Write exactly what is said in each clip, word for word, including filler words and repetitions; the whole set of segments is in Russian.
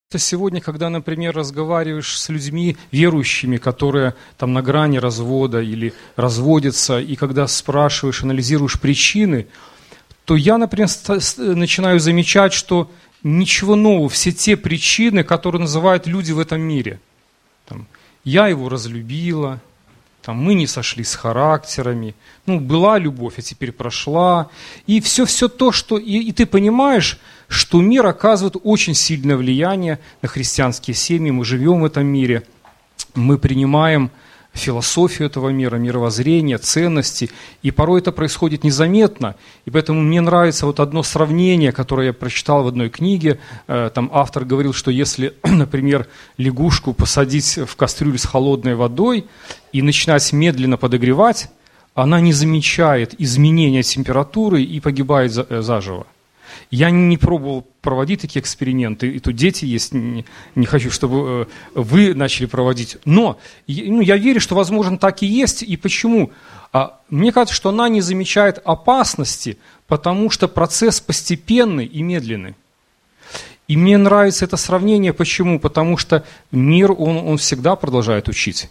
Сегодня, когда, например, разговариваешь с людьми верующими, которые там на грани развода или разводятся, и когда спрашиваешь, анализируешь причины, то я, например, начинаю замечать, что ничего нового, все те причины, которые называют люди в этом мире. Там, я его разлюбила, там, мы не сошлись с характерами, ну, была любовь, а теперь прошла. И все-все то, что... И, и ты понимаешь, что мир оказывает очень сильное влияние на христианские семьи, мы живем в этом мире, мы принимаем философию этого мира, мировоззрение, ценности, и порой это происходит незаметно. И поэтому мне нравится вот одно сравнение, которое я прочитал в одной книге. Там автор говорил, что если, например, лягушку посадить в кастрюлю с холодной водой и начинать медленно подогревать, она не замечает изменения температуры и погибает заживо. Я не пробовал проводить такие эксперименты, и тут дети есть, не, не хочу, чтобы вы начали проводить. Но ну, я верю, что, возможно, так и есть. И почему? А, мне кажется, что она не замечает опасности, потому что процесс постепенный и медленный. И мне нравится это сравнение. Почему? Потому что мир, он, он всегда продолжает учить.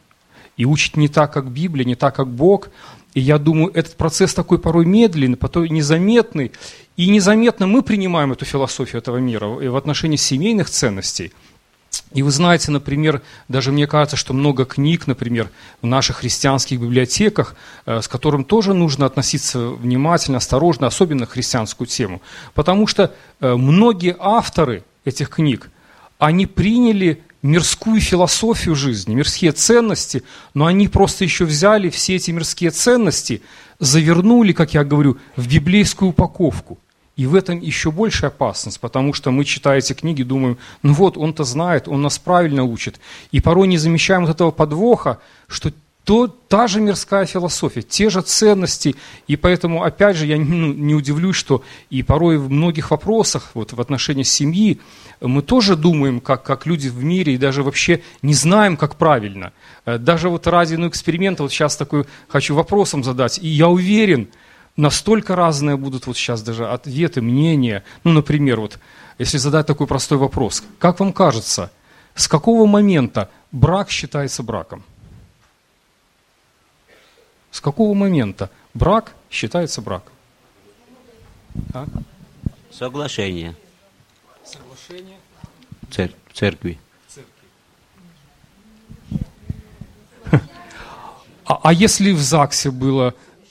И учит не так, как Библия, не так, как Бог. И я думаю, этот процесс такой порой медленный, порой незаметный. И незаметно мы принимаем эту философию этого мира и в отношении семейных ценностей. И вы знаете, например, даже мне кажется, что много книг, например, в наших христианских библиотеках, с которым тоже нужно относиться внимательно, осторожно, особенно к христианскую тему. Потому что многие авторы этих книг, они приняли мирскую философию жизни, мирские ценности, но они просто еще взяли все эти мирские ценности, завернули, как я говорю, в библейскую упаковку. И в этом еще большая опасность, потому что мы, читая эти книги, думаем, ну вот, он-то знает, он нас правильно учит. И порой не замечаем вот этого подвоха, что то, та же мирская философия, те же ценности. И поэтому, опять же, я ну, не удивлюсь, что и порой в многих вопросах, вот в отношении семьи, мы тоже думаем, как, как люди в мире, и даже вообще не знаем, как правильно. Даже вот ради ну, эксперимента, вот сейчас такой хочу вопросом задать, и я уверен, настолько разные будут вот сейчас даже ответы, мнения. Ну, например, вот, если задать такой простой вопрос, как вам кажется, с какого момента брак считается браком? С какого момента брак считается браком? А? Соглашение. Соглашение? Цер- церкви. А, а если в ЗАГСе было,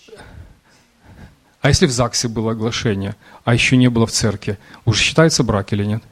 а если в ЗАГСе было оглашение, а еще не было в церкви, уже считается брак или нет?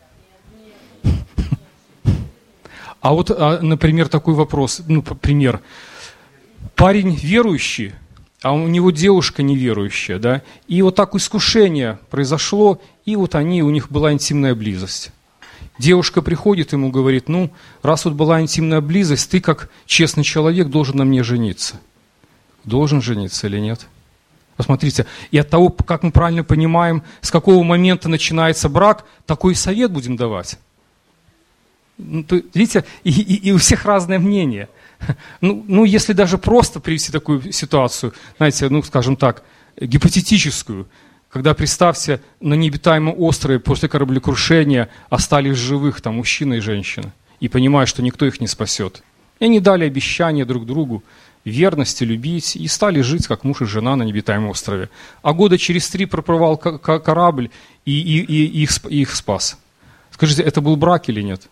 А вот, например, такой вопрос, ну, пример. Парень верующий, а у него девушка неверующая, да, и вот так искушение произошло, и вот они, у них была интимная близость. Девушка приходит ему, говорит, ну, раз вот была интимная близость, ты как честный человек должен на мне жениться. Должен жениться или нет? Посмотрите, и от того, как мы правильно понимаем, с какого момента начинается брак, такой совет будем давать. Ну, то, видите, и, и, и у всех разное мнение. Ну, ну, если даже просто привести такую ситуацию, знаете, ну, скажем так, гипотетическую, когда, представьте, на необитаемом острове после кораблекрушения остались живых там мужчина и женщина, и понимают, что никто их не спасет. И они дали обещание друг другу верности, любить, и стали жить, как муж и жена на необитаемом острове. А года через три проплывал корабль, и, и, и их, их спас. Скажите, это был брак или нет?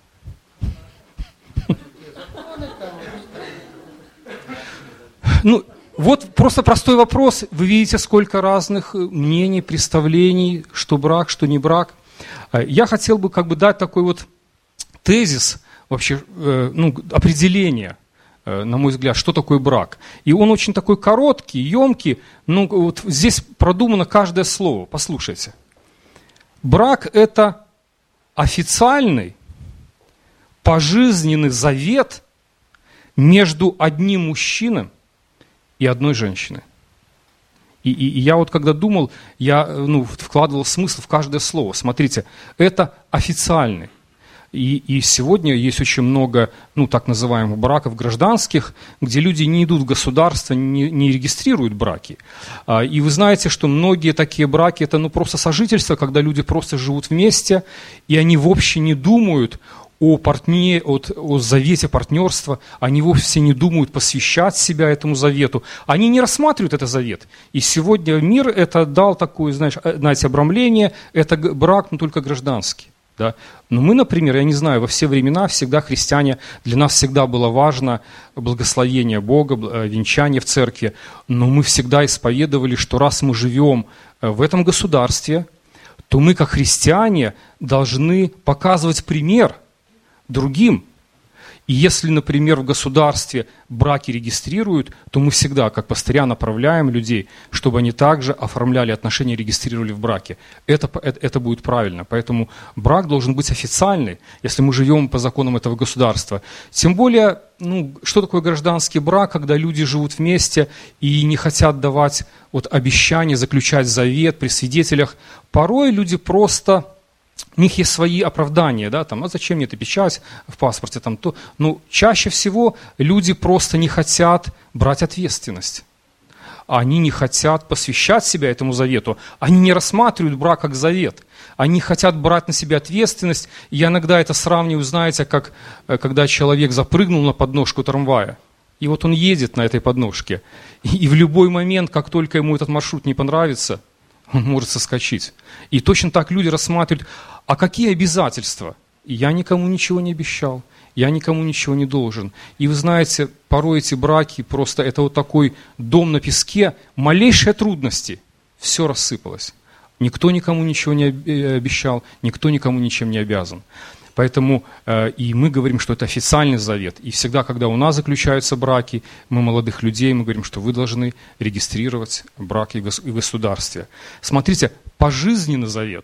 Ну, вот просто простой вопрос. Вы видите, сколько разных мнений, представлений, что брак, что не брак. Я хотел бы как бы дать такой вот тезис, вообще, ну, определение, на мой взгляд, что такое брак. И он очень такой короткий, емкий, но вот здесь продумано каждое слово. Послушайте. Брак – это официальный, пожизненный завет между одним мужчиной и одной женщины. И, и, и я вот когда думал, я ну, вкладывал смысл в каждое слово. Смотрите, это официальный. И, и сегодня есть очень много, ну, так называемых браков гражданских, где люди не идут в государство, не, не регистрируют браки. А, и вы знаете, что многие такие браки, это ну, просто сожительство, когда люди просто живут вместе, и они вообще не думают о, партне, от, о завете партнерства, они вовсе не думают посвящать себя этому завету. Они не рассматривают этот завет. И сегодня мир это дал такое, знаешь, знаете, обрамление, это брак, но только гражданский. Да? Но мы, например, я не знаю, во все времена всегда христиане, для нас всегда было важно благословение Бога, венчание в церкви, но мы всегда исповедовали, что раз мы живем в этом государстве, то мы, как христиане, должны показывать пример другим. И если, например, в государстве браки регистрируют, то мы всегда, как пастыря, направляем людей, чтобы они также оформляли отношения, регистрировали в браке. Это, это, это будет правильно. Поэтому брак должен быть официальный, если мы живем по законам этого государства. Тем более, ну, что такое гражданский брак, когда люди живут вместе и не хотят давать вот, обещания, заключать завет при свидетелях. Порой люди просто... У них есть свои оправдания, да, там, а зачем мне эта печать в паспорте, там, то, ну, чаще всего люди просто не хотят брать ответственность. Они не хотят посвящать себя этому завету, они не рассматривают брак как завет, они хотят брать на себя ответственность. Я иногда это сравниваю, знаете, как когда человек запрыгнул на подножку трамвая, и вот он едет на этой подножке, и, и в любой момент, как только ему этот маршрут не понравится, он может соскочить. И точно так люди рассматривают, а какие обязательства? Я никому ничего не обещал, я никому ничего не должен. И вы знаете, порой эти браки, просто это вот такой дом на песке, малейшие трудности, все рассыпалось. Никто никому ничего не обещал, никто никому ничем не обязан. Поэтому э, и мы говорим, что это официальный завет. И всегда, когда у нас заключаются браки, мы молодых людей, мы говорим, что вы должны регистрировать браки в государстве. Смотрите, пожизненный завет.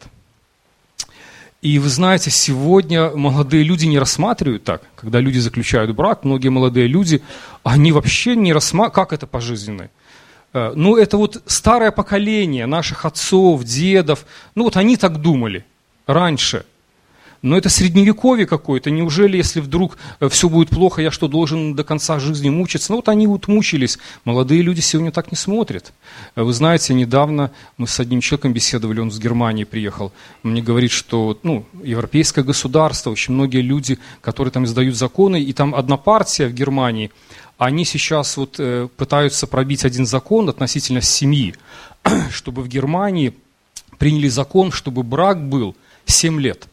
И вы знаете, сегодня молодые люди не рассматривают так, когда люди заключают брак, многие молодые люди, они вообще не рассматривают, как это пожизненный. Э, ну, это вот старое поколение наших отцов, дедов, ну вот они так думали раньше. Но это средневековье какое-то. Неужели, если вдруг все будет плохо, я что, должен до конца жизни мучиться? Ну вот они вот мучились. Молодые люди сегодня так не смотрят. Вы знаете, недавно мы с одним человеком беседовали, он с Германии приехал. Он мне говорит, что ну, европейское государство, очень многие люди, которые там издают законы, и там одна партия в Германии, они сейчас вот э, пытаются пробить один закон относительно семьи, чтобы в Германии приняли закон, чтобы брак был семь лет.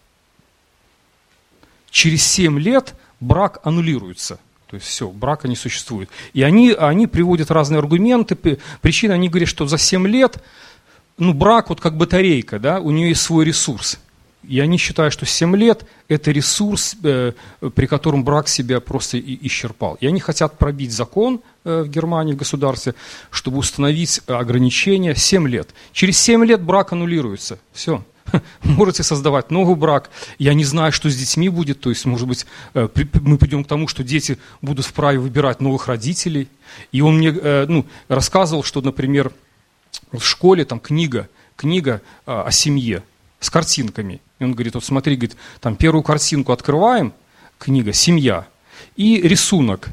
Через семь лет брак аннулируется. То есть все, брака не существует. И они, они приводят разные аргументы, причины. Они говорят, что за семь лет ну, брак вот как батарейка, да, у нее есть свой ресурс. И они считают, что семь лет – это ресурс, э, при котором брак себя просто и, исчерпал. И они хотят пробить закон э, в Германии, в государстве, чтобы установить ограничение семь лет. Через семь лет брак аннулируется. Все. Можете создавать новый брак. Я не знаю, что с детьми будет. То есть, может быть, мы придем к тому, что дети будут вправе выбирать новых родителей. И он мне ну, рассказывал, что, например, в школе там книга, книга о семье с картинками. И он говорит, вот смотри, говорит, там первую картинку открываем, книга «Семья», и рисунок.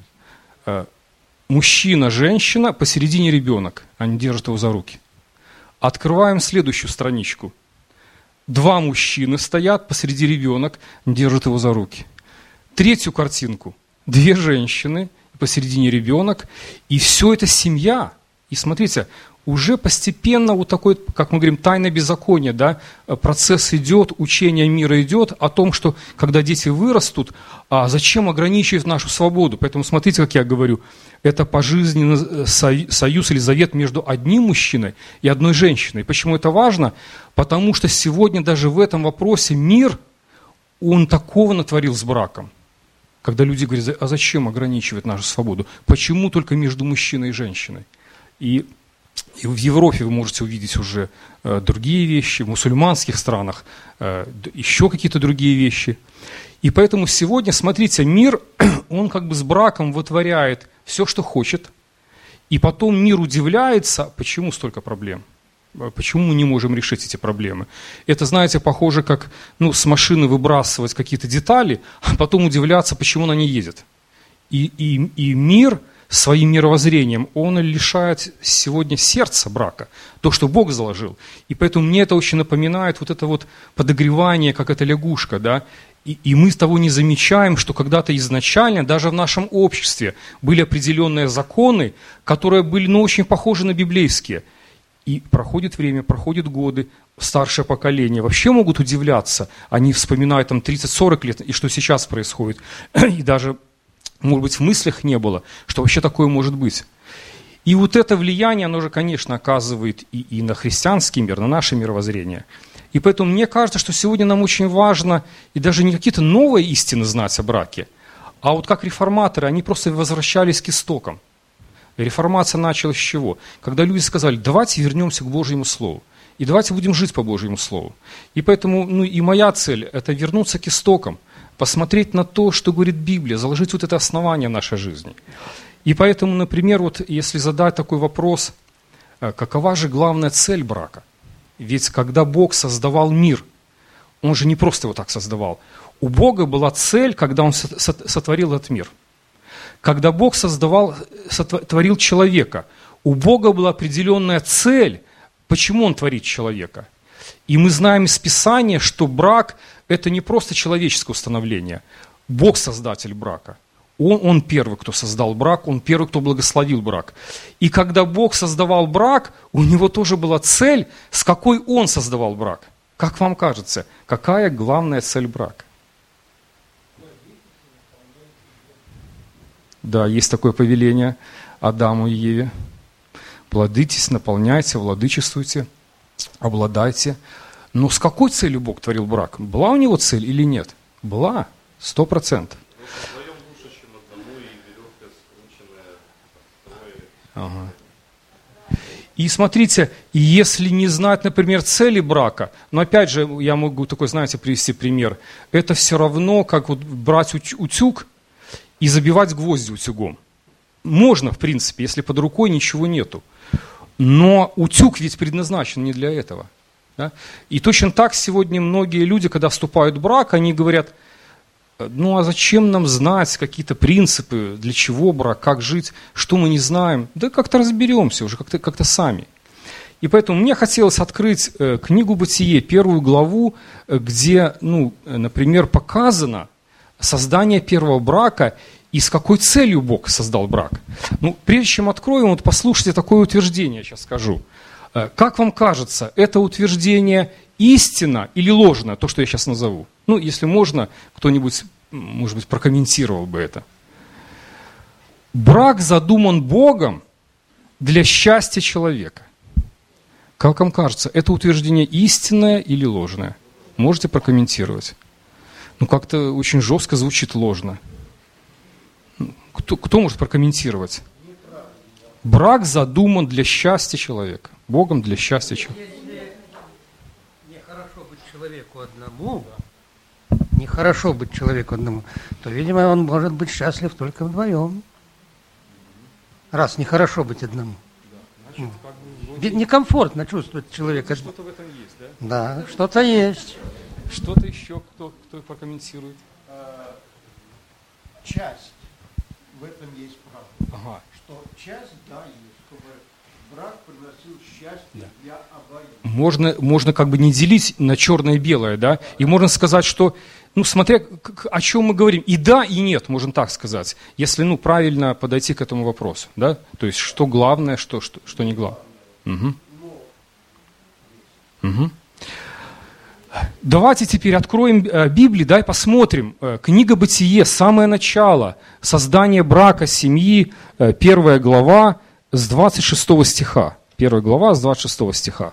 Мужчина, женщина, посередине ребенок. Они держат его за руки. Открываем следующую страничку. Два мужчины стоят, посреди ребенок, держат его за руки. Третью картинку. Две женщины, посередине ребенок. И все это семья. И смотрите, уже постепенно вот такой, как мы говорим, тайное беззаконие, да, процесс идет, учение мира идет о том, что когда дети вырастут, а зачем ограничивать нашу свободу? Поэтому смотрите, как я говорю, это пожизненный союз или завет между одним мужчиной и одной женщиной. Почему это важно? Потому что сегодня даже в этом вопросе мир, он такого натворил с браком. Когда люди говорят, а зачем ограничивать нашу свободу? Почему только между мужчиной и женщиной? И И в Европе вы можете увидеть уже э, другие вещи, в мусульманских странах э, еще какие-то другие вещи. И поэтому сегодня, смотрите, мир, он как бы с браком вытворяет все, что хочет. И потом мир удивляется, почему столько проблем. Почему мы не можем решить эти проблемы? Это, знаете, похоже, как ну, с машины выбрасывать какие-то детали, а потом удивляться, почему она не едет. И, и, и мир своим мировоззрением, он лишает сегодня сердца брака, то, что Бог заложил. И поэтому мне это очень напоминает вот это вот подогревание, как эта лягушка, да, и, и мы того не замечаем, что когда-то изначально, даже в нашем обществе, были определенные законы, которые были, ну, очень похожи на библейские. И проходит время, проходят годы, старшее поколение вообще могут удивляться, они вспоминают там тридцать-сорок лет, и что сейчас происходит, и даже, может быть, в мыслях не было, что вообще такое может быть. И вот это влияние, оно же, конечно, оказывает и, и на христианский мир, на наше мировоззрение. И поэтому мне кажется, что сегодня нам очень важно и даже не какие-то новые истины знать о браке, а вот как реформаторы, они просто возвращались к истокам. Реформация началась с чего? Когда люди сказали, давайте вернемся к Божьему Слову. И давайте будем жить по Божьему Слову. И поэтому, ну и моя цель – это вернуться к истокам, посмотреть на то, что говорит Библия, заложить вот это основание нашей жизни. И поэтому, например, вот если задать такой вопрос, какова же главная цель брака? Ведь когда Бог создавал мир, Он же не просто его так создавал. У Бога была цель, когда Он сотворил этот мир. Когда Бог создавал, сотворил человека, у Бога была определенная цель, почему Он творит человека. И мы знаем из Писания, что брак – это не просто человеческое установление. Бог – создатель брака. Он, он первый, кто создал брак, Он первый, кто благословил брак. И когда Бог создавал брак, у Него тоже была цель, с какой Он создавал брак. Как вам кажется, какая главная цель брака? Да, есть такое повеление Адаму и Еве. Плодитесь, наполняйте, владычествуйте, обладайте. Но с какой целью Бог творил брак? Была у него цель или нет? Была, сто процентов. Ага. И смотрите, если не знать, например, цели брака, но опять же, я могу такой, знаете, привести пример, это все равно, как вот брать утюг и забивать гвозди утюгом. Можно, в принципе, если под рукой ничего нету. Но утюг ведь предназначен не для этого. Да? И точно так сегодня многие люди, когда вступают в брак, они говорят, ну а зачем нам знать какие-то принципы, для чего брак, как жить, что мы не знаем? Да как-то разберемся уже, как-то, как-то сами. И поэтому мне хотелось открыть э, книгу «Бытие», первую главу, э, где, ну, например, показано создание первого брака и с какой целью Бог создал брак. Ну, прежде чем откроем, вот послушайте такое утверждение, я сейчас скажу. Э, как вам кажется, это утверждение истина или ложное, то, что я сейчас назову? Ну, если можно, кто-нибудь, может быть, прокомментировал бы это. Брак задуман Богом для счастья человека. Как вам кажется, это утверждение истинное или ложное? Можете прокомментировать? Ну, как-то очень жестко звучит ложно. Кто, кто может прокомментировать? Брак задуман для счастья человека. Богом для счастья человека. Нехорошо быть человеку одному, нехорошо быть человеку одному, то, видимо, он может быть счастлив только вдвоем. Раз нехорошо быть одному. Да, значит, как бы... Некомфортно чувствовать человека. Что-то в этом есть, да? Да, что-то есть. Что-то еще, кто, кто прокомментирует? А, часть в этом есть правда. Ага. Что часть, да, есть, чтобы брак приносил счастье Да. для обоих. Можно, можно как бы не делить на черное и белое, да? И можно сказать, что, ну, смотря к- о чем мы говорим, и да, и нет, можно так сказать, если, ну, правильно подойти к этому вопросу, да? То есть, что главное, что, что, что не главное. Угу. Угу. Давайте теперь откроем э, Библию, да, и посмотрим. Э, книга «Бытие», самое начало, создание брака, семьи, э, первая глава с двадцать шестого стиха. Первая глава с двадцать шестого стиха.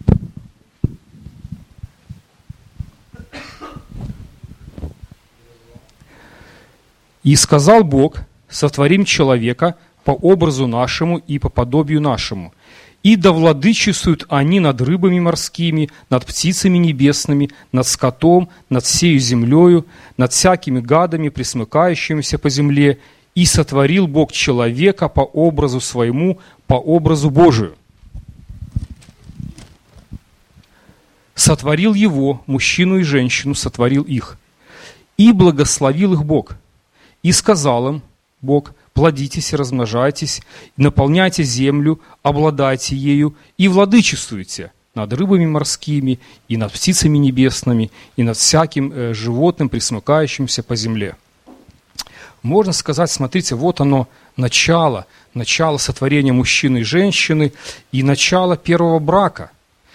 «И сказал Бог, сотворим человека по образу нашему и по подобию нашему, и да владычествуют они над рыбами морскими, над птицами небесными, над скотом, над всею землею, над всякими гадами, пресмыкающимися по земле. И сотворил Бог человека по образу своему, по образу Божию. Сотворил его, мужчину и женщину, сотворил их. И благословил их Бог. И сказал им Бог, плодитесь и размножайтесь, наполняйте землю, обладайте ею и владычествуйте над рыбами морскими, и над птицами небесными, и над всяким э, животным, пресмыкающимся по земле». Можно сказать, смотрите, вот оно, начало, начало сотворения мужчины и женщины, и начало первого брака.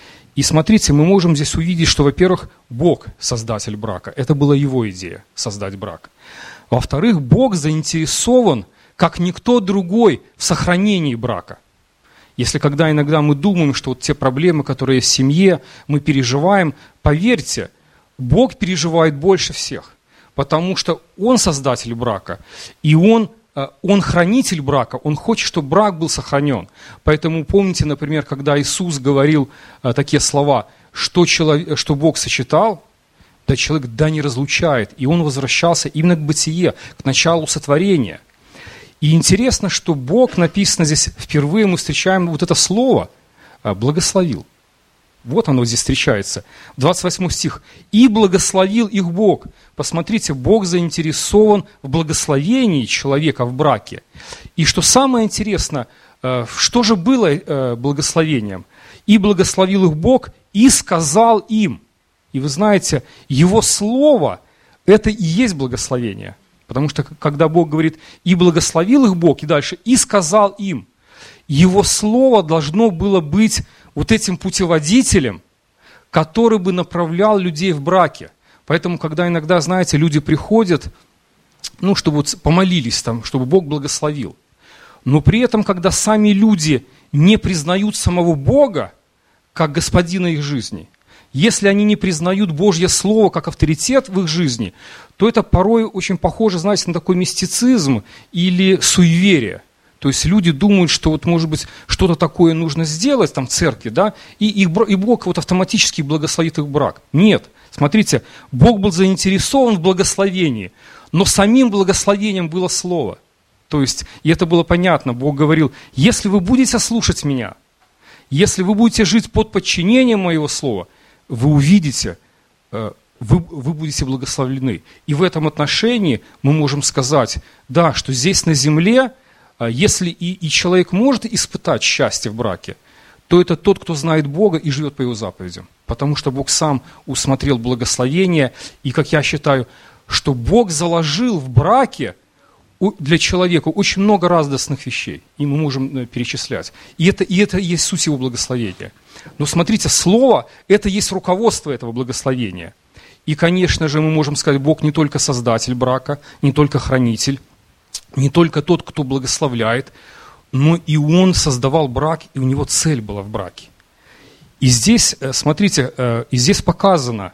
И смотрите, мы можем здесь увидеть, что, во-первых, Бог – создатель брака. Это была его идея – создать брак. Во-вторых, Бог заинтересован, как никто другой, в сохранении брака. Если когда иногда мы думаем, что вот те проблемы, которые есть в семье, мы переживаем, поверьте, Бог переживает больше всех, потому что Он создатель брака, и Он, Он хранитель брака, Он хочет, чтобы брак был сохранен. Поэтому помните, например, когда Иисус говорил такие слова, что, человек, что Бог сочетал, да человек да не разлучает, и Он возвращался именно к бытие, к началу сотворения. И интересно, что Бог, написано здесь, впервые мы встречаем вот это слово «благословил». Вот оно здесь встречается. двадцать восьмой стих. «И благословил их Бог». Посмотрите, Бог заинтересован в благословении человека в браке. И что самое интересное, что же было благословением? «И благословил их Бог, и сказал им». И вы знаете, Его слово – это и есть благословение. Потому что, когда Бог говорит, и благословил их Бог, и дальше, и сказал им, Его слово должно было быть вот этим путеводителем, который бы направлял людей в браке. Поэтому, когда иногда, знаете, люди приходят, ну, чтобы вот помолились там, чтобы Бог благословил. Но при этом, когда сами люди не признают самого Бога, как господина их жизни, если они не признают Божье Слово как авторитет в их жизни, то это порой очень похоже, знаете, на такой мистицизм или суеверие. То есть люди думают, что вот, может быть, что-то такое нужно сделать там в церкви, да, и, и, и Бог вот автоматически благословит их брак. Нет, смотрите, Бог был заинтересован в благословении, но самим благословением было Слово. То есть, и это было понятно, Бог говорил, если вы будете слушать меня, если вы будете жить под подчинением моего Слова, вы увидите, вы, вы будете благословлены. И в этом отношении мы можем сказать, да, что здесь на земле, если и, и человек может испытать счастье в браке, то это тот, кто знает Бога и живет по Его заповедям. Потому что Бог сам усмотрел благословение, и, как я считаю, что Бог заложил в браке для человека очень много радостных вещей, и мы можем перечислять. И это, и это есть суть Его благословения. Но смотрите, Слово – это есть руководство этого благословения. И, конечно же, мы можем сказать, Бог не только создатель брака, не только хранитель, не только тот, кто благословляет, но и Он создавал брак, и у Него цель была в браке. И здесь, смотрите, и здесь показано,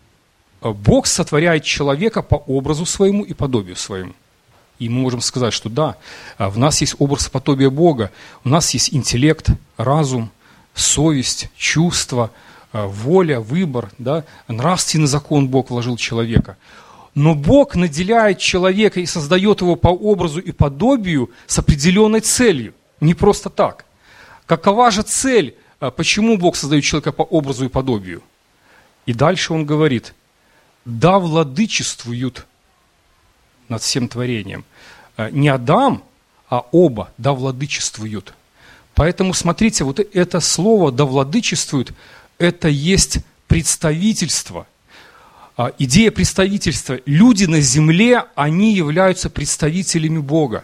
Бог сотворяет человека по образу своему и подобию своему. И мы можем сказать, что да, в нас есть образ подобия Бога, у нас есть интеллект, разум, совесть, чувство, воля, выбор, да, нравственный закон Бог вложил в человека. Но Бог наделяет человека и создает его по образу и подобию с определенной целью, не просто так. Какова же цель, почему Бог создает человека по образу и подобию? И дальше он говорит, да владычествуют над всем творением. Не Адам, а оба да владычествуют. Поэтому, смотрите, вот это слово «да владычествуют» – это есть представительство. Идея представительства. Люди на земле, они являются представителями Бога.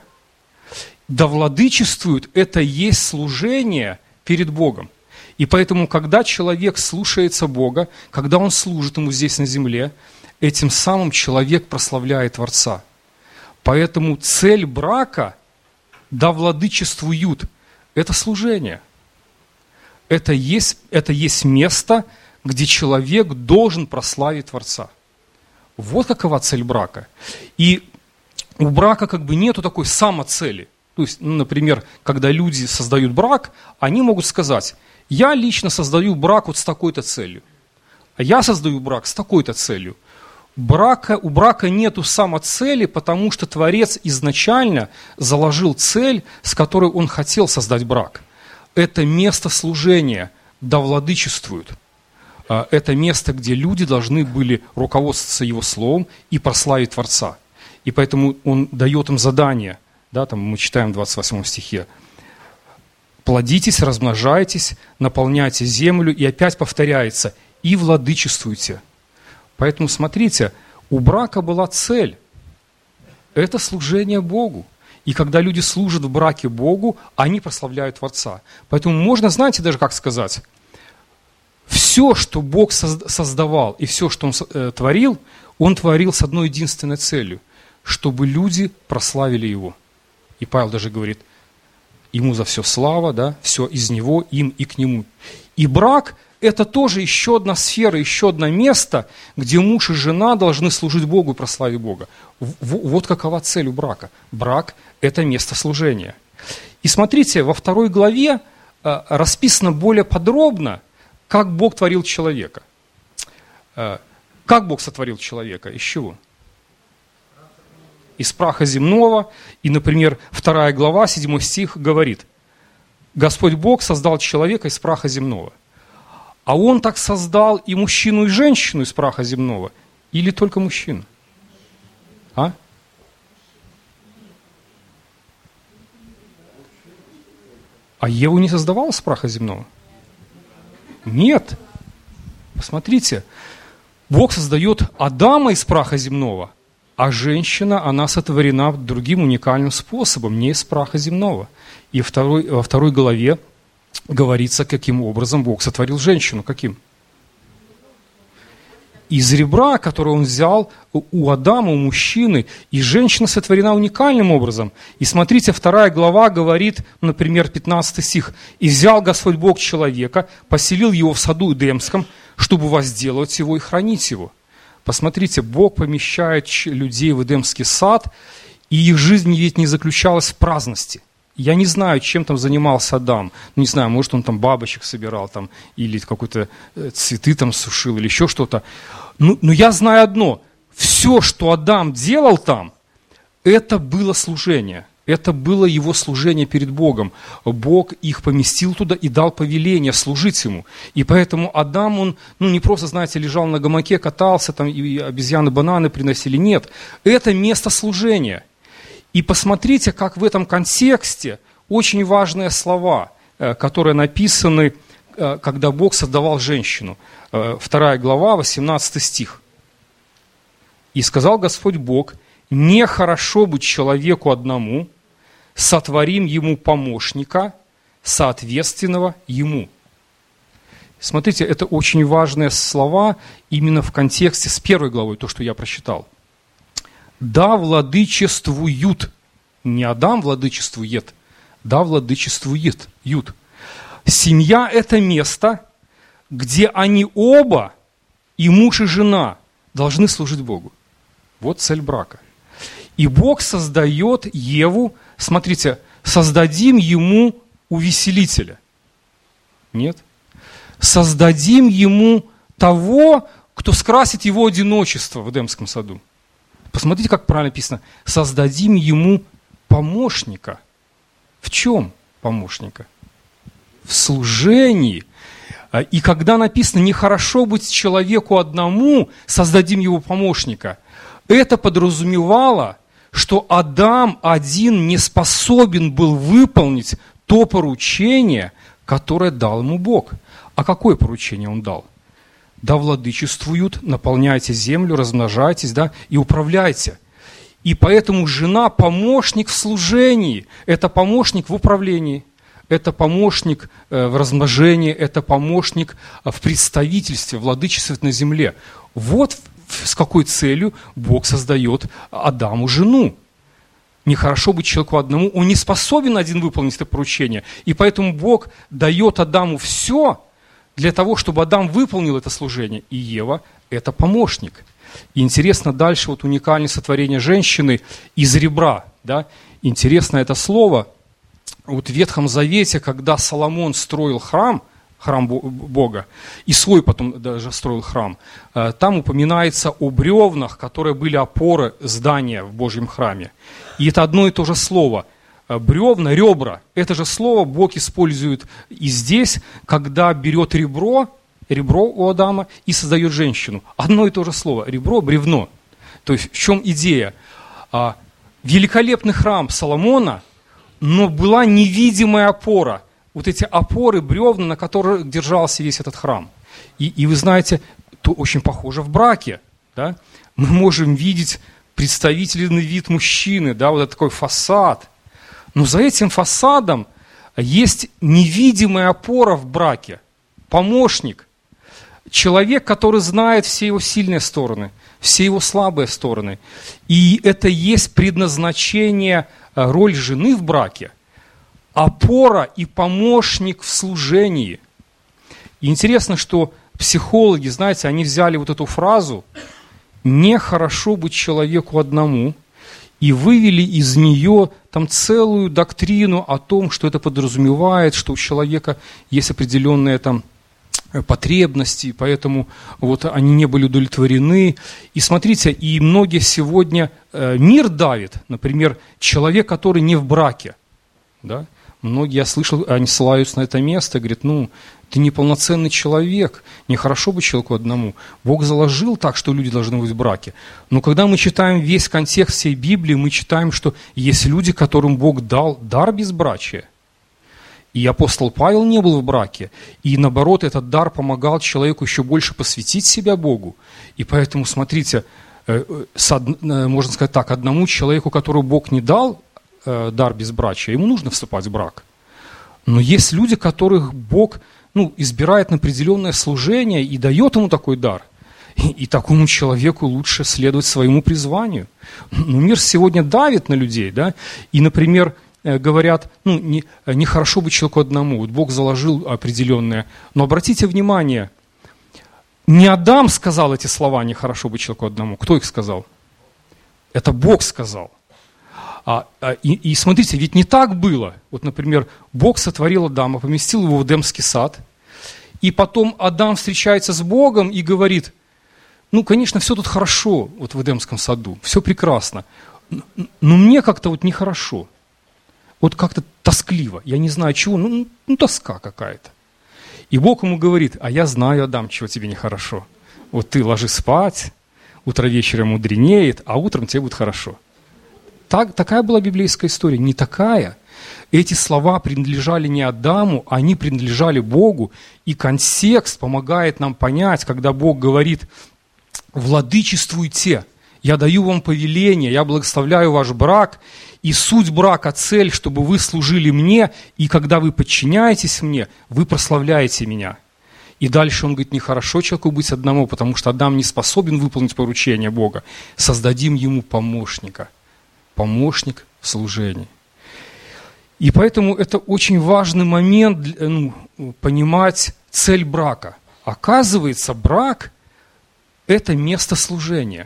Да владычествуют – это есть служение перед Богом. И поэтому, когда человек слушается Бога, когда он служит Ему здесь на земле, этим самым человек прославляет Творца. Поэтому цель брака – да владычествуют – это служение. Это есть, это есть место, где человек должен прославить Творца. Вот какова цель брака. И у брака как бы нету такой самоцели. То есть, ну, например, когда люди создают брак, они могут сказать, я лично создаю брак вот с такой-то целью, а я создаю брак с такой-то целью. Брака, у брака нету самоцели, потому что Творец изначально заложил цель, с которой Он хотел создать брак. Это место служения, да владычествуют. Это место, где люди должны были руководствоваться Его Словом и прославить Творца. И поэтому Он дает им задание Да, там мы читаем в двадцать восьмом стихе. «Плодитесь, размножайтесь, наполняйте землю», и опять повторяется, «и владычествуйте». Поэтому смотрите, у брака была цель. Это служение Богу. И когда люди служат в браке Богу, они прославляют Творца. Поэтому можно, знаете, даже как сказать, все, что Бог создавал и все, что Он э, творил, Он творил с одной единственной целью, чтобы люди прославили Его. И Павел даже говорит, Ему за все слава, да, все из Него, им и к Нему. И брак – это тоже еще одна сфера, еще одно место, где муж и жена должны служить Богу и прославить Бога. Вот какова цель у брака. Брак – это место служения. И смотрите, во второй главе расписано более подробно, как Бог творил человека. Как Бог сотворил человека? Из чего? Из праха земного. И, например, вторая глава, седьмой стих говорит, Господь Бог создал человека из праха земного. А Он так создал и мужчину, и женщину из праха земного? Или только мужчину? А? А Еву не создавал из праха земного? Нет. Посмотрите, Бог создает Адама из праха земного, а женщина, она сотворена другим уникальным способом, не из праха земного. И второй, во второй главе говорится, каким образом Бог сотворил женщину. Каким? Из ребра, которое Он взял у Адама, у мужчины, и женщина сотворена уникальным образом. И смотрите, вторая глава говорит, например, пятнадцатый стих, «И взял Господь Бог человека, поселил его в саду Эдемском, чтобы возделывать его и хранить его». Посмотрите, Бог помещает людей в Эдемский сад, и их жизнь ведь не заключалась в праздности. Я не знаю, чем там занимался Адам. Ну, не знаю, может, он там бабочек собирал, там, или какой-то цветы там сушил, или еще что-то. Ну, но я знаю одно. Все, что Адам делал там, это было служение. Это было его служение перед Богом. Бог их поместил туда и дал повеление служить ему. И поэтому Адам, он ну, не просто, знаете, лежал на гамаке, катался, там, и обезьяны бананы приносили. Нет, это место служения. И посмотрите, как в этом контексте очень важные слова, которые написаны, когда Бог создавал женщину. Вторая глава, восемнадцатый стих. «И сказал Господь Бог, нехорошо быть человеку одному, сотворим ему помощника, соответственного ему». Смотрите, это очень важные слова именно в контексте с первой главой, то, что я прочитал. «Да владычествуют». Не Адам владычествует, да владычествует. Ют. Семья – это место, где они оба, и муж, и жена, должны служить Богу. Вот цель брака. И Бог создает Еву, смотрите, создадим ему увеселителя. Нет. Создадим ему того, кто скрасит его одиночество в Эдемском саду. Посмотрите, как правильно написано. Создадим ему помощника. В чем помощника? В служении. И когда написано «нехорошо быть человеку одному, создадим его помощника», это подразумевало, что Адам один не способен был выполнить то поручение, которое дал ему Бог. А какое поручение он дал? Да владычествуют, наполняйте землю, размножайтесь, да, и управляйте. И поэтому жена – помощник в служении, это помощник в управлении, это помощник в размножении, это помощник в представительстве, владычестве на земле. Вот с какой целью Бог создает Адаму жену. Нехорошо быть человеку одному, он не способен один выполнить это поручение. И поэтому Бог дает Адаму все для того, чтобы Адам выполнил это служение. И Ева – это помощник. И интересно дальше вот уникальное сотворение женщины из ребра. Да? Интересно это слово. Вот в Ветхом Завете, когда Соломон строил храм, храм Бога, и свой потом даже строил храм, там упоминается о бревнах, которые были опоры здания в Божьем храме. И это одно и то же слово. Бревна, ребра, это же слово Бог использует и здесь, когда берет ребро, ребро у Адама и создает женщину. Одно и то же слово. Ребро, бревно. То есть в чем идея? великолепный храм Соломона, но была невидимая опора. Вот эти опоры, бревна, на которых держался весь этот храм. И, и вы знаете, то очень похоже в браке. Да? Мы можем видеть представительный вид мужчины, да, вот этот такой фасад. Но за этим фасадом есть невидимая опора в браке, помощник, человек, который знает все его сильные стороны, все его слабые стороны. И это есть предназначение, роль жены в браке, опора и помощник в служении. И интересно, что психологи, знаете, они взяли вот эту фразу «нехорошо быть человеку одному», и вывели из нее там целую доктрину о том, что это подразумевает, что у человека есть определенные там потребности, поэтому вот они не были удовлетворены. И смотрите, и многие сегодня э, мир давит, например, человек, который не в браке, да? Многие, я слышал, они ссылаются на это место, говорят, ну, ты неполноценный человек, нехорошо быть человеку одному. Бог заложил так, что люди должны быть в браке. Но когда мы читаем весь контекст всей Библии, мы читаем, что есть люди, которым Бог дал дар безбрачия. И апостол Павел не был в браке. И наоборот, этот дар помогал человеку еще больше посвятить себя Богу. И поэтому, смотрите, можно сказать так, одному человеку, которому Бог не дал дар безбрачия, ему нужно вступать в брак. Но есть люди, которых Бог ну, избирает на определенное служение и дает ему такой дар. И, и такому человеку лучше следовать своему призванию. Но мир сегодня давит на людей, да, и, например, говорят, ну, не, нехорошо быть человеку одному. Вот Бог заложил определенное. Но обратите внимание, не Адам сказал эти слова, нехорошо быть человеку одному. Кто их сказал? Это Бог сказал. А, а, и, и смотрите, ведь не так было. Вот, например, Бог сотворил Адама, поместил его в Эдемский сад, и потом Адам встречается с Богом и говорит, ну, конечно, все тут хорошо, вот в Эдемском саду, все прекрасно, но мне как-то вот нехорошо, вот как-то тоскливо, я не знаю чего, ну, ну тоска какая-то. И Бог ему говорит, а я знаю, Адам, чего тебе нехорошо. Вот ты ложись спать, утро вечером мудренеет, а утром тебе будет хорошо. Так, такая была библейская история, не такая. Эти слова принадлежали не Адаму, они принадлежали Богу. И контекст помогает нам понять, когда Бог говорит, владычествуйте, я даю вам повеление, я благословляю ваш брак, и суть брака, цель, чтобы вы служили мне, и когда вы подчиняетесь мне, вы прославляете меня. И дальше он говорит, нехорошо человеку быть одному, потому что Адам не способен выполнить поручение Бога. Создадим ему помощника. Помощник в служении. И поэтому это очень важный момент, ну, понимать цель брака. Оказывается, брак – это место служения.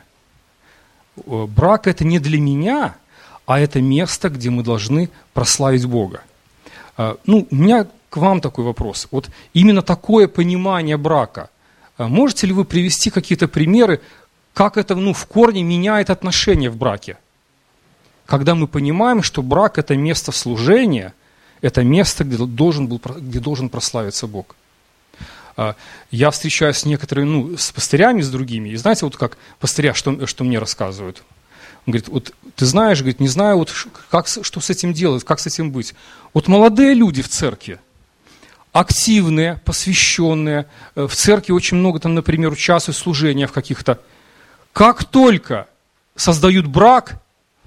Брак – это не для меня, а это место, где мы должны прославить Бога. Ну, у меня к вам такой вопрос. Вот именно такое понимание брака. Можете ли вы привести какие-то примеры, как это ну, в корне меняет отношения в браке? Когда мы понимаем, что брак – это место служения, это место, где должен, был, где должен прославиться Бог. Я встречаюсь с некоторыми, ну, с пастырями, с другими, и знаете, вот как пастыря, что, что мне рассказывают? Он говорит, вот ты знаешь, говорит, не знаю, вот как, что с этим делать, как с этим быть. Вот молодые люди в церкви, активные, посвященные, в церкви очень много там, например, участвуют в служениях каких-то. Как только создают брак,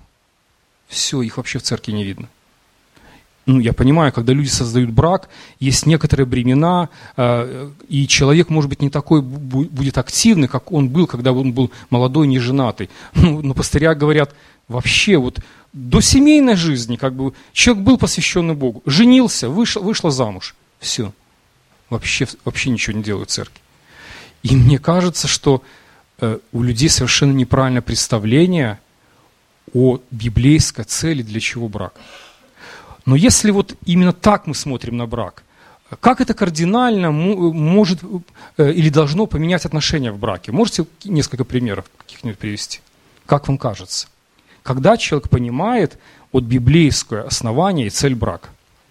все, их вообще в церкви не видно. Ну, я понимаю, когда люди создают брак, есть некоторые бремена, э, и человек, может быть, не такой будет активный, как он был, когда он был молодой, неженатый. Ну, но пастыря говорят, вообще вот до семейной жизни, как бы, человек был посвященный Богу, женился, вышел, вышла замуж, все. Вообще, вообще ничего не делают в церкви. И мне кажется, что э, у людей совершенно неправильное представление о библейской цели, для чего брак. Но если вот именно так мы смотрим на брак, как это кардинально может или должно поменять отношения в браке? Можете несколько примеров каких-нибудь привести? Как вам кажется? Когда человек понимает вот библейское основание и цель брака?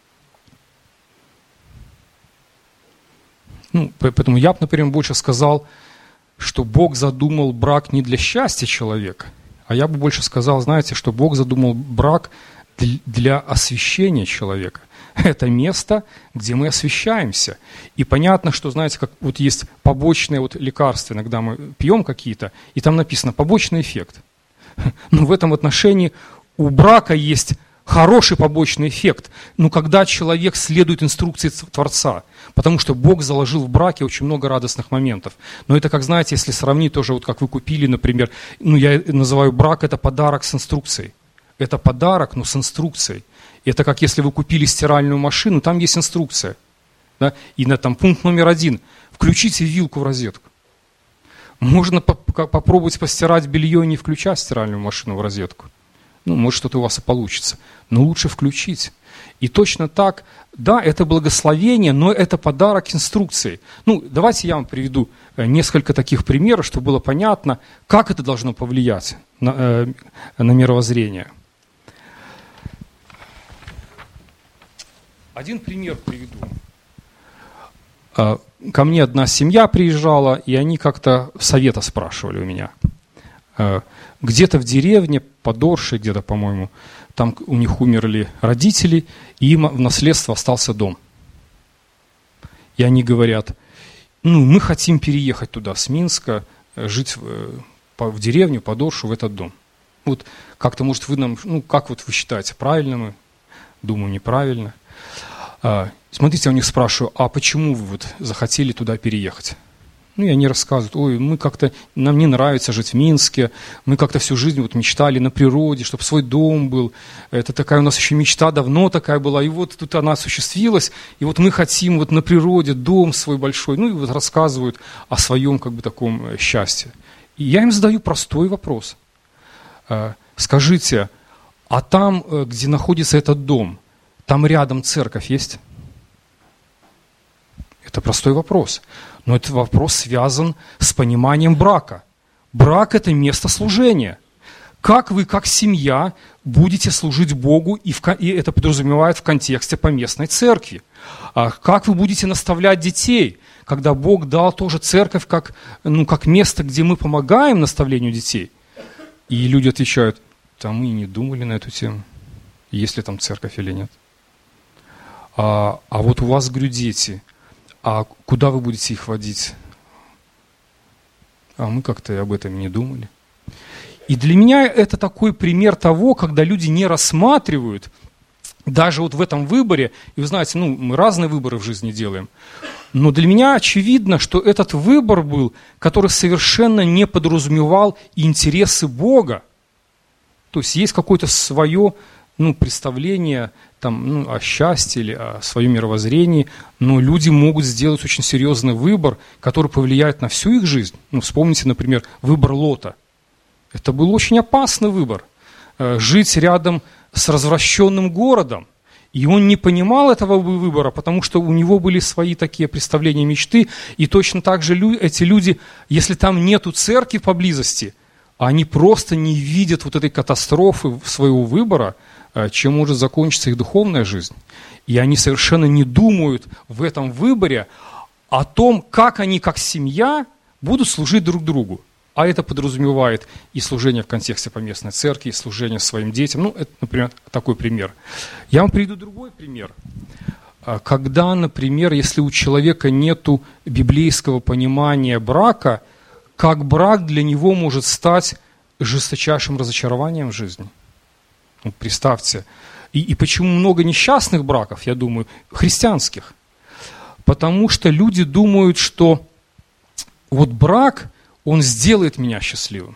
Ну, поэтому я бы, например, больше сказал, что Бог задумал брак не для счастья человека, А я бы больше сказал, знаете, что Бог задумал брак для освящения человека. Это место, где мы освящаемся. И понятно, что, знаете, как вот есть побочные вот лекарства, иногда мы пьем какие-то, и там написано «побочный эффект». Но в этом отношении у брака есть хороший побочный эффект, но когда человек следует инструкции Творца, потому что Бог заложил в браке очень много радостных моментов. Но это, как знаете, если сравнить тоже, вот как вы купили, например, ну я называю брак, это подарок с инструкцией. Это подарок, но с инструкцией. Это как если вы купили стиральную машину, там есть инструкция. Да? И на там пункт номер один. Включите вилку в розетку. Можно поп- попробовать постирать белье, не включая стиральную машину в розетку. Ну, может, что-то у вас и получится. Но лучше включить. И точно так, да, это благословение, но это подарок инструкции. Ну, давайте я вам приведу несколько таких примеров, чтобы было понятно, как это должно повлиять на, э, на мировоззрение. Один пример приведу. Ко мне одна семья приезжала, и они как-то совета спрашивали у меня. Где-то в деревне, подорше, где-то, по-моему, там у них умерли родители, и им в наследство остался дом. И они говорят, ну, мы хотим переехать туда, с Минска, жить в, в деревню, подоршу, в этот дом. Вот как-то, может, вы нам, ну, как вот вы считаете, правильно мы? Думаю, неправильно. Смотрите, я у них спрашиваю, а почему вы вот захотели туда переехать? Ну, и они рассказывают, ой, мы как-то, нам не нравится жить в Минске, мы как-то всю жизнь вот мечтали на природе, чтобы свой дом был. Это такая у нас еще мечта давно такая была, и вот тут она осуществилась, и вот мы хотим вот на природе дом свой большой. Ну, и вот рассказывают о своем как бы таком счастье. И я им задаю простой вопрос. Скажите, а там, где находится этот дом, там рядом церковь есть? Это простой вопрос. Но этот вопрос связан с пониманием брака. Брак – это место служения. Как вы, как семья, будете служить Богу, и, в, и это подразумевает в контексте поместной церкви. А как вы будете наставлять детей, когда Бог дал тоже церковь как, ну, как место, где мы помогаем наставлению детей? И люди отвечают, да мы и не думали на эту тему, есть ли там церковь или нет. А, а вот у вас, говорю, дети, а куда вы будете их водить? А мы как-то и об этом не думали. И для меня это такой пример того, когда люди не рассматривают, даже вот в этом выборе, и вы знаете, ну, мы разные выборы в жизни делаем, но для меня очевидно, что этот выбор был, который совершенно не подразумевал интересы Бога. То есть есть какое-то свое, ну, представление там, ну, о счастье или о своем мировоззрении, но люди могут сделать очень серьезный выбор, который повлияет на всю их жизнь. Ну, вспомните, например, выбор Лота. Это был очень опасный выбор. Жить рядом с развращенным городом. И он не понимал этого выбора, потому что у него были свои такие представления, мечты. И точно так же эти люди, если там нету церкви поблизости, они просто не видят вот этой катастрофы своего выбора, чем может закончиться их духовная жизнь. И они совершенно не думают в этом выборе о том, как они, как семья, будут служить друг другу. А это подразумевает и служение в контексте поместной церкви, и служение своим детям. Ну, это, например, такой пример. Я вам приведу другой пример. Когда, например, если у человека нету библейского понимания брака, как брак для него может стать жесточайшим разочарованием в жизни. Ну, представьте. И, и почему много несчастных браков, я думаю, христианских? Потому что люди думают, что вот брак, он сделает меня счастливым.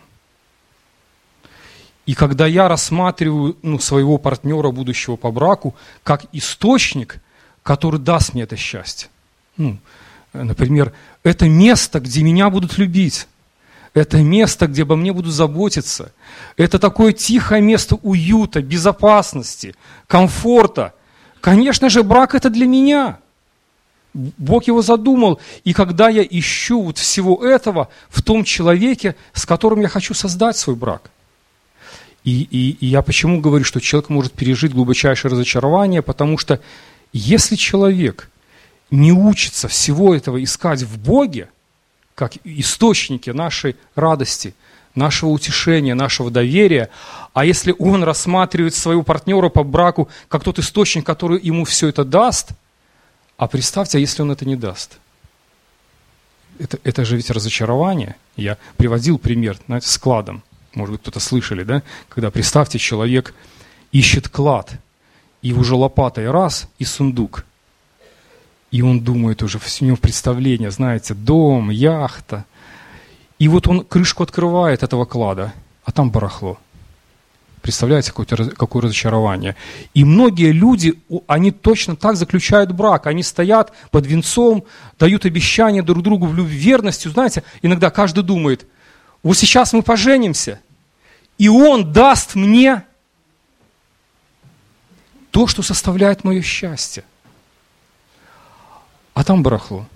И когда я рассматриваю, ну, своего партнера, будущего по браку, как источник, который даст мне это счастье. Ну, например, это место, где меня будут любить. Это место, где обо мне будут заботиться. Это такое тихое место уюта, безопасности, комфорта. Конечно же, брак – это для меня. Бог его задумал. И когда я ищу вот всего этого в том человеке, с которым я хочу создать свой брак. И, и, и я почему говорю, что человек может пережить глубочайшее разочарование, потому что если человек не учится всего этого искать в Боге, как источники нашей радости, нашего утешения, нашего доверия. А если он рассматривает своего партнера по браку как тот источник, который ему все это даст, а представьте, а если он это не даст? Это, это же ведь разочарование. Я приводил пример, знаете, с кладом. Может быть, кто-то слышали, да? Когда, представьте, человек ищет клад, и уже лопатой раз, и сундук. И он думает уже, у него представление, знаете, дом, яхта. И вот он крышку открывает этого клада, а там барахло. Представляете, какое, какое разочарование. И многие люди, они точно так заключают брак. Они стоят под венцом, дают обещания друг другу в любви, верностью. Знаете, иногда каждый думает, вот сейчас мы поженимся, и он даст мне то, что составляет мое счастье. А там барахло.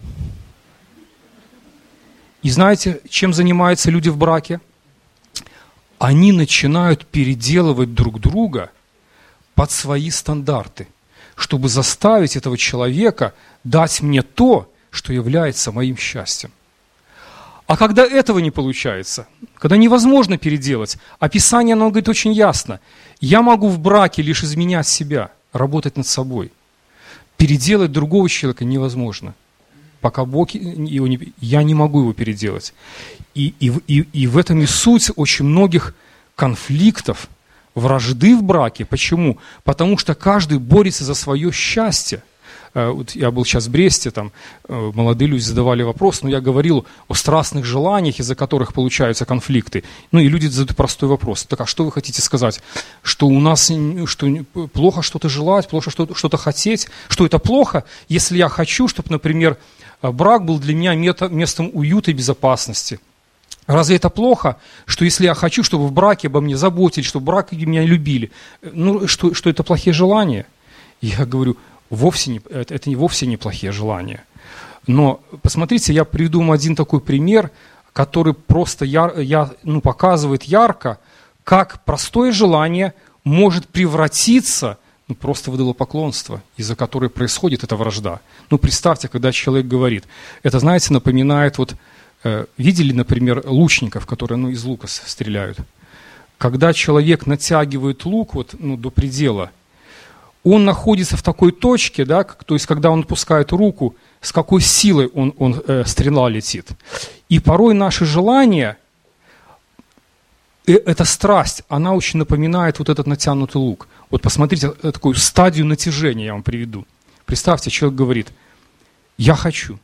И знаете, чем занимаются люди в браке? Они начинают переделывать друг друга под свои стандарты, чтобы заставить этого человека дать мне то, что является моим счастьем. А когда этого не получается, когда невозможно переделать, описание, оно говорит очень ясно. Я могу в браке лишь изменять себя, работать над собой. Переделать другого человека невозможно. Пока Бог его не... Я не могу его переделать. И, и, и, и в этом и суть очень многих конфликтов, вражды в браке. Почему? Потому что каждый борется за свое счастье. Вот я был сейчас в Бресте, там молодые люди задавали вопрос, но я говорил о страстных желаниях, из-за которых получаются конфликты. Ну и люди задают простой вопрос. Так а что вы хотите сказать? Что у нас что, плохо что-то желать, плохо что-то, что-то хотеть? Что это плохо, если я хочу, чтобы, например, брак был для меня местом уюта и безопасности? Разве это плохо, что если я хочу, чтобы в браке обо мне заботились, чтобы в браке меня любили? Ну, что, что это плохие желания? Я говорю, вовсе не, это, это вовсе не плохие желания. Но посмотрите, я приведу вам один такой пример, который просто яр, я, ну, показывает ярко, как простое желание может превратиться ну, просто в идолопоклонство, из-за которой происходит эта вражда. Ну, представьте, когда человек говорит, это, знаете, напоминает вот, видели, например, лучников, которые ну, из лука стреляют? Когда человек натягивает лук вот, ну, до предела, он находится в такой точке, да, то есть когда он опускает руку, с какой силой он, он, э, стрела летит. И порой наши желания, э, эта страсть, она очень напоминает вот этот натянутый лук. Вот посмотрите, такую стадию натяжения я вам приведу. Представьте, человек говорит, я хочу.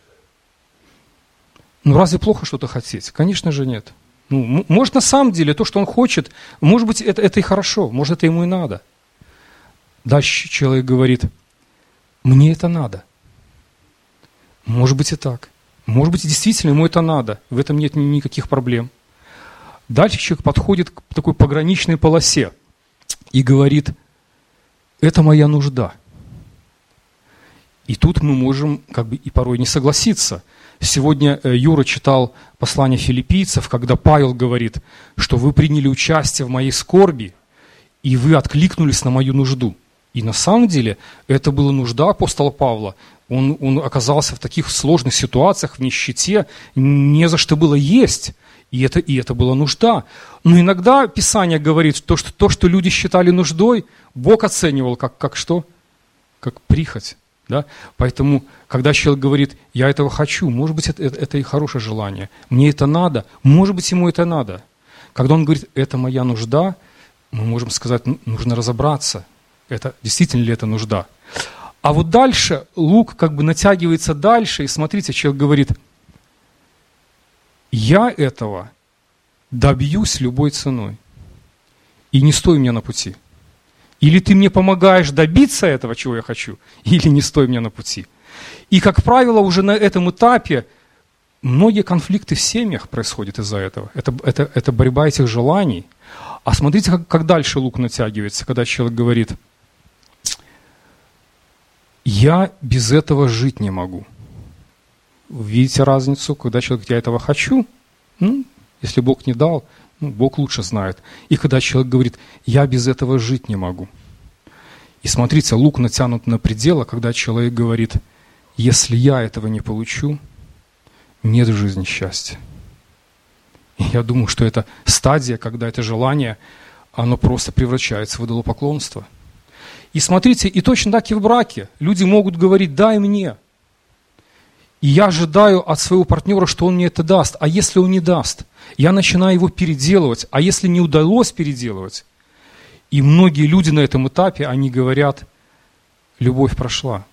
Ну, разве плохо что-то хотеть? Конечно же нет. Ну, может, на самом деле то, что он хочет, может быть, это, это и хорошо, может, это ему и надо. Дальше человек говорит, мне это надо. Может быть, и так. Может быть, действительно ему это надо. В этом нет никаких проблем. Дальше человек подходит к такой пограничной полосе и говорит, это моя нужда. И тут мы можем как бы и порой не согласиться. Сегодня Юра читал послание филиппийцев, когда Павел говорит, что вы приняли участие в моей скорби, и вы откликнулись на мою нужду. И на самом деле это была нужда апостола Павла. Он, он оказался в таких сложных ситуациях, в нищете, не за что было есть. И это, и это была нужда. Но иногда Писание говорит, то, что, то, что люди считали нуждой, Бог оценивал как, как что? Как прихоть. Да? Поэтому, когда человек говорит, я этого хочу, может быть, это, это и хорошее желание. Мне это надо, может быть, ему это надо. Когда он говорит, это моя нужда, мы можем сказать, нужно разобраться, это действительно ли это нужда. А вот дальше лук как бы натягивается дальше, и смотрите, человек говорит, я этого добьюсь любой ценой, и не стой мне на пути. Или ты мне помогаешь добиться этого, чего я хочу, или не стой мне на пути. И, как правило, уже на этом этапе многие конфликты в семьях происходят из-за этого. Это, это, это борьба этих желаний. А смотрите, как, как дальше лук натягивается, когда человек говорит, я без этого жить не могу. Видите разницу, когда человек, я этого хочу, ну, если Бог не дал, ну, Бог лучше знает. И когда человек говорит, я без этого жить не могу. И смотрите, лук натянут на предел, а когда человек говорит, если я этого не получу, нет в жизни счастья. И я думаю, что это стадия, когда это желание, оно просто превращается в идолопоклонство. И смотрите, и точно так и в браке. Люди могут говорить: дай мне. И я ожидаю от своего партнера, что он мне это даст. А если он не даст? Я начинаю его переделывать. А если не удалось переделывать? И многие люди на этом этапе, они говорят: любовь прошла.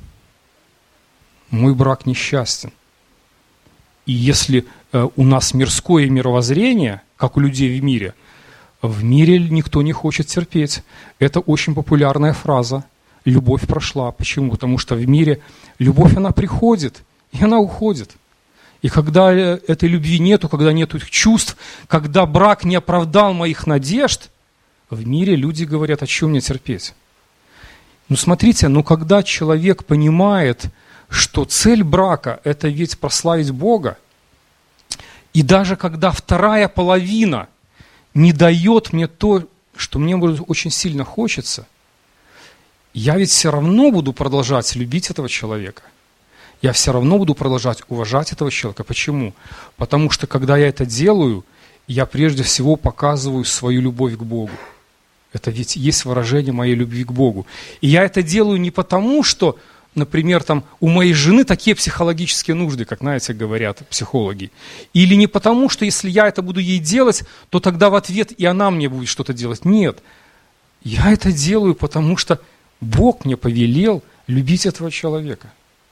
Мой брак несчастен. И если э, у нас мирское мировоззрение, как у людей в мире, в мире никто не хочет терпеть. Это очень популярная фраза. Любовь прошла. Почему? Потому что в мире любовь, она приходит, и она уходит. И когда этой любви нету, когда нету чувств, когда брак не оправдал моих надежд, в мире люди говорят: о чем мне терпеть? Ну смотрите, ну когда человек понимает, что цель брака – это ведь прославить Бога, и даже когда вторая половина не дает мне то, что мне очень сильно хочется, я ведь все равно буду продолжать любить этого человека. Я все равно буду продолжать уважать этого человека. Почему? Потому что, когда я это делаю, я прежде всего показываю свою любовь к Богу. Это ведь есть выражение моей любви к Богу. И я это делаю не потому, что, например, там, у моей жены такие психологические нужды, как, знаете, говорят психологи. Или не потому, что если я это буду ей делать, то тогда в ответ и она мне будет что-то делать. Нет. Я это делаю, потому что Бог мне повелел любить этого человека.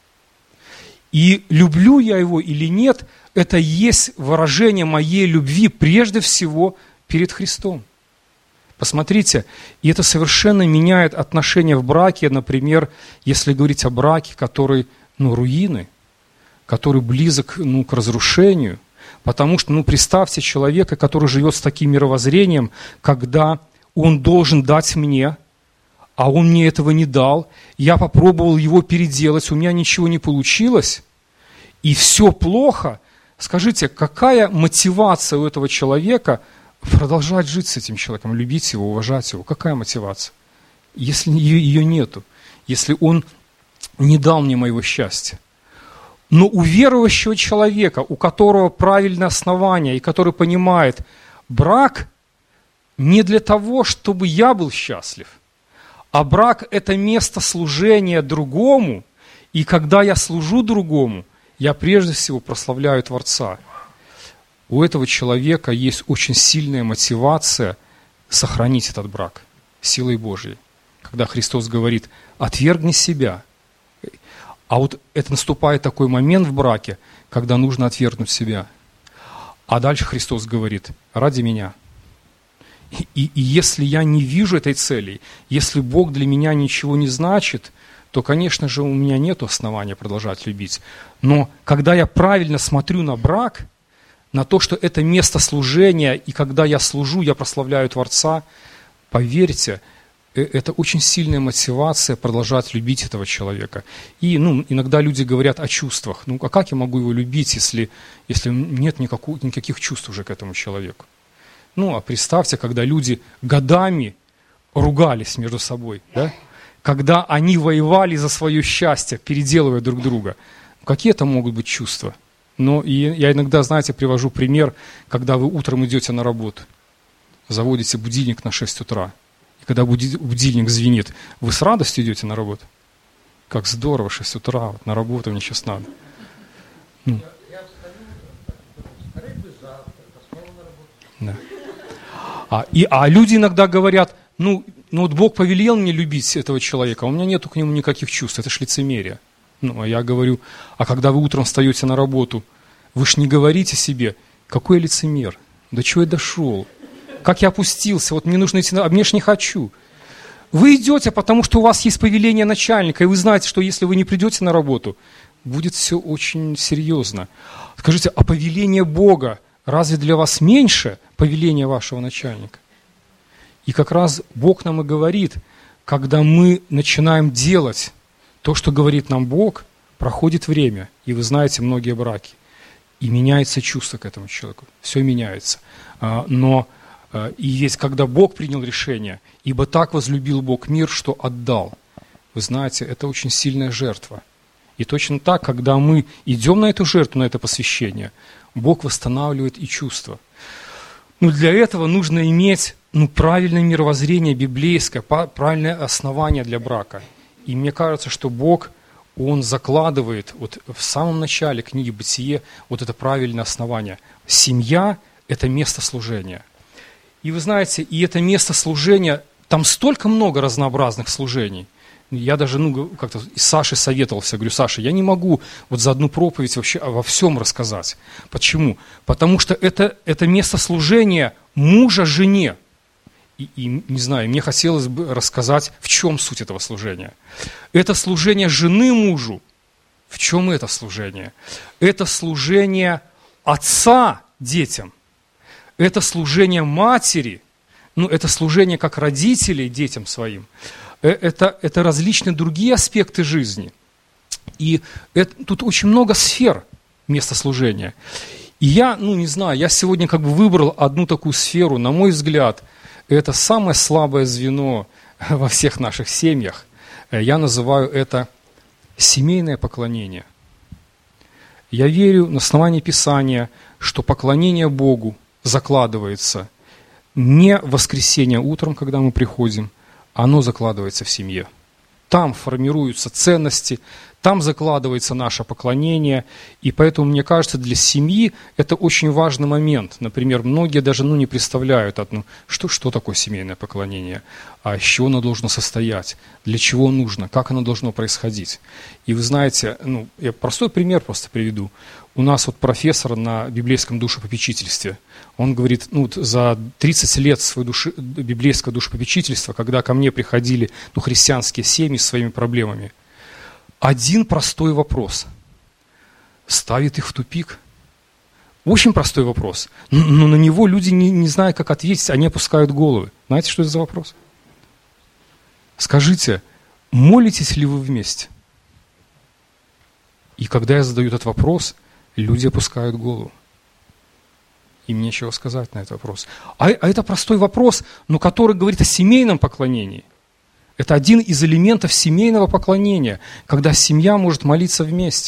И люблю я его или нет, это есть выражение моей любви прежде всего перед Христом. Посмотрите, и это совершенно меняет отношения в браке, например, если говорить о браке, который, ну, руины, который близок, ну, к разрушению. Потому что, ну, представьте человека, который живет с таким мировоззрением, когда он должен дать мне, а он мне этого не дал, я попробовал его переделать, у меня ничего не получилось, и все плохо. Скажите, какая мотивация у этого человека продолжать жить с этим человеком, любить его, уважать его? Какая мотивация? Если ее, ее нету, если он не дал мне моего счастья. Но у верующего человека, у которого правильное основание, и который понимает, брак не для того, чтобы я был счастлив, а брак – это место служения другому, и когда я служу другому, я прежде всего прославляю Творца. У этого человека есть очень сильная мотивация сохранить этот брак силой Божьей. Когда Христос говорит: отвергни себя. А вот это наступает такой момент в браке, когда нужно отвергнуть себя. А дальше Христос говорит: ради меня. И, и, и если я не вижу этой цели, если Бог для меня ничего не значит, то, конечно же, у меня нет основания продолжать любить. Но когда я правильно смотрю на брак, на то, что это место служения, и когда я служу, я прославляю Творца, поверьте, это очень сильная мотивация продолжать любить этого человека. И ну, иногда люди говорят о чувствах. Ну, а как я могу его любить, если, если нет никаких, никаких чувств уже к этому человеку? Ну, а представьте, когда люди годами ругались между собой, да? Когда они воевали за свое счастье, переделывая друг друга. Какие это могут быть чувства? Но и я иногда, знаете, привожу пример, когда вы утром идете на работу, заводите будильник на шесть утра, и когда будильник звенит, вы с радостью идете на работу? Как здорово, шесть утра, вот на работу мне сейчас надо. Ну. Да. А, и, а люди иногда говорят: ну, ну вот Бог повелел мне любить этого человека, а у меня нету к нему никаких чувств, это ж лицемерие. Ну, а я говорю: а когда вы утром встаете на работу, вы ж не говорите себе: какой я лицемер, до чего я дошел, как я опустился, вот мне нужно идти, а мне ж не хочу. Вы идете, потому что у вас есть повеление начальника, и вы знаете, что если вы не придете на работу, будет все очень серьезно. Скажите, а повеление Бога разве для вас меньше повеления вашего начальника? И как раз Бог нам и говорит, когда мы начинаем делать то, что говорит нам Бог, проходит время, и вы знаете многие браки, и меняется чувство к этому человеку, все меняется. Но и есть, когда Бог принял решение, ибо так возлюбил Бог мир, что отдал. Вы знаете, это очень сильная жертва. И точно так, когда мы идем на эту жертву, на это посвящение, Бог восстанавливает и чувства. Но для этого нужно иметь ну, правильное мировоззрение библейское, правильное основание для брака. И мне кажется, что Бог, Он закладывает вот в самом начале книги «Бытие» вот это правильное основание. Семья – это место служения. И вы знаете, и это место служения, там столько много разнообразных служений. Я даже ну, как-то с Сашей советовался, говорю, Саша, я не могу вот за одну проповедь вообще во всем рассказать. Почему? Потому что это, это место служения мужа жене. И, и, не знаю, мне хотелось бы рассказать, в чем суть этого служения. Это служение жены мужу. В чем это служение? Это служение отца детям. Это служение матери. Ну, это служение как родителей детям своим. Это, это различные другие аспекты жизни. И это, тут очень много сфер места служения. И я, ну не знаю, я сегодня как бы выбрал одну такую сферу, на мой взгляд, это самое слабое звено во всех наших семьях. Я называю это семейное поклонение. Я верю на основании Писания, что поклонение Богу закладывается не в воскресенье утром, когда мы приходим, оно закладывается в семье. Там формируются ценности, там закладывается наше поклонение. И поэтому, мне кажется, для семьи это очень важный момент. Например, многие даже ну, не представляют, ну, что, что такое семейное поклонение, а из чего оно должно состоять, для чего нужно, как оно должно происходить. И вы знаете, ну, я простой пример просто приведу. У нас вот профессор на библейском душепопечительстве, он говорит, ну, вот за тридцать лет своего души, библейского душепопечительства, когда ко мне приходили ну, христианские семьи с своими проблемами, один простой вопрос ставит их в тупик. Очень простой вопрос, но на него люди не, не знают, как ответить, они опускают головы. Знаете, что это за вопрос? Скажите, молитесь ли вы вместе? И когда я задаю этот вопрос, люди опускают голову. Им нечего сказать на этот вопрос. А, а это простой вопрос, но который говорит о семейном поклонении. Это один из элементов семейного поклонения, когда семья может молиться вместе.